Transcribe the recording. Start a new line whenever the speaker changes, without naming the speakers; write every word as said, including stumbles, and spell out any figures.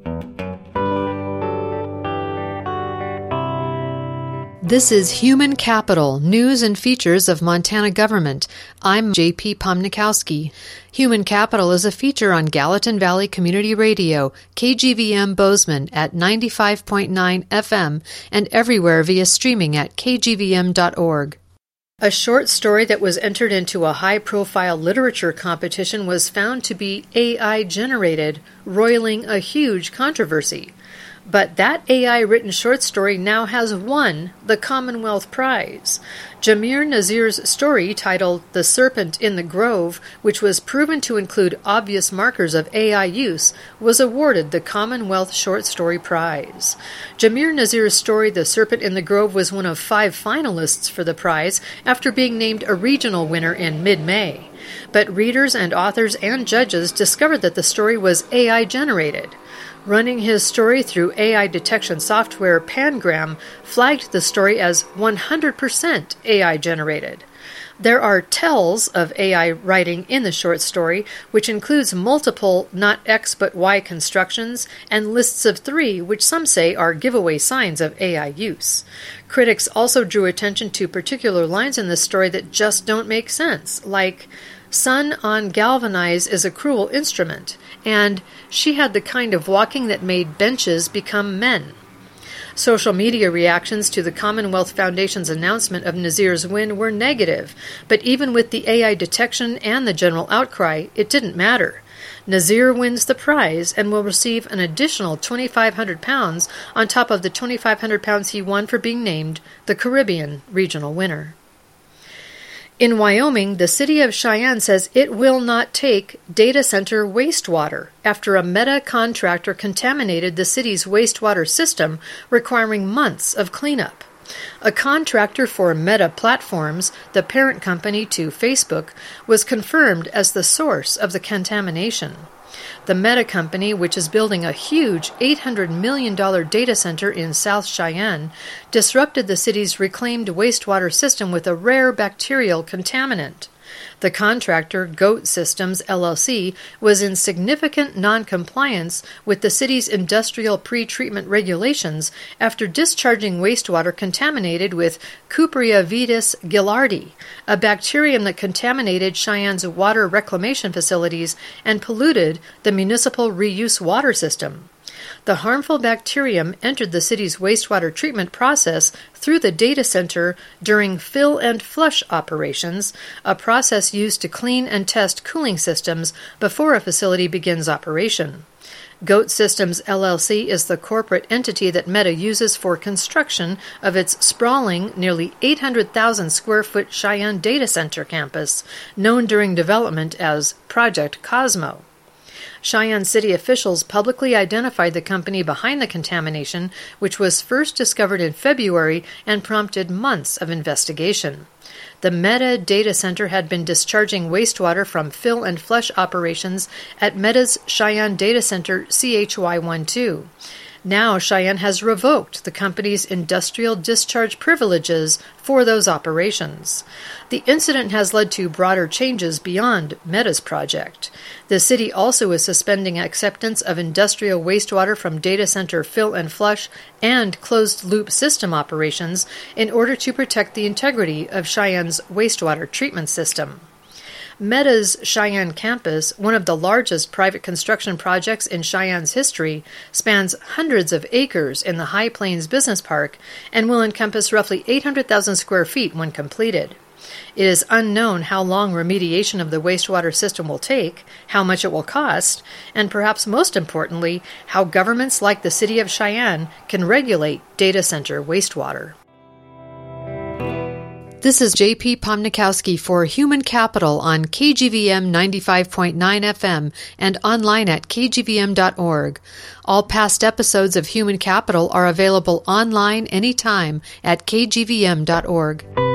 This is Human Capital, News and Features of Montana Government. I'm J P Pomnikowski. Human Capital is a feature on Gallatin Valley Community Radio, K G V M Bozeman at ninety-five point nine F M, and everywhere via streaming at k g v m dot org. A short story that was entered into a high-profile literature competition was found to be A I-generated, roiling a huge controversy. But that A I-written short story now has won the Commonwealth Prize. Jamir Nazir's story, titled The Serpent in the Grove, which was proven to include obvious markers of A I use, was awarded the Commonwealth Short Story Prize. Jamir Nazir's story, The Serpent in the Grove, was one of five finalists for the prize after being named a regional winner in mid-May. But readers and authors and judges discovered that the story was A I-generated. Running his story through A I detection software, Pangram flagged the story as one hundred percent A I-generated. There are tells of A I writing in the short story, which includes multiple not X but Y constructions and lists of three, which some say are giveaway signs of A I use. Critics also drew attention to particular lines in the story that just don't make sense, like, "Sun on galvanize is a cruel instrument," and "she had the kind of walking that made benches become men." Social media reactions to the Commonwealth Foundation's announcement of Nazir's win were negative, but even with the A I detection and the general outcry, it didn't matter. Nazir wins the prize and will receive an additional twenty-five hundred pounds on top of the twenty-five hundred pounds he won for being named the Caribbean regional winner. In Wyoming, the city of Cheyenne says it will not take data center wastewater after a Meta contractor contaminated the city's wastewater system, requiring months of cleanup. A contractor for Meta Platforms, the parent company to Facebook, was confirmed as the source of the contamination. The Meta company, which is building a huge eight hundred million dollars data center in South Cheyenne, disrupted the city's reclaimed wastewater system with a rare bacterial contaminant. The contractor, Goat Systems, L L C, was in significant noncompliance with the city's industrial pre-treatment regulations after discharging wastewater contaminated with Cupria vitis gilardi, a bacterium that contaminated Cheyenne's water reclamation facilities and polluted the municipal reuse water system. The harmful bacterium entered the city's wastewater treatment process through the data center during fill and flush operations, a process used to clean and test cooling systems before a facility begins operation. Goat Systems L L C is the corporate entity that Meta uses for construction of its sprawling, nearly eight hundred thousand square foot Cheyenne data center campus, known during development as Project Cosmo. Cheyenne city officials publicly identified the company behind the contamination, which was first discovered in February and prompted months of investigation. The Meta data center had been discharging wastewater from fill and flush operations at Meta's Cheyenne data center C H Y twelve. Now Cheyenne has revoked the company's industrial discharge privileges for those operations. The incident has led to broader changes beyond Meta's project. The city also is suspending acceptance of industrial wastewater from data center fill and flush and closed-loop system operations in order to protect the integrity of Cheyenne's wastewater treatment system. Meta's Cheyenne campus, one of the largest private construction projects in Cheyenne's history, spans hundreds of acres in the High Plains Business Park and will encompass roughly eight hundred thousand square feet when completed. It is unknown how long remediation of the wastewater system will take, how much it will cost, and perhaps most importantly, how governments like the city of Cheyenne can regulate data center wastewater. This is J P Pomnikowski for Human Capital on K G V M ninety-five point nine F M and online at k g v m dot org. All past episodes of Human Capital are available online anytime at k g v m dot org.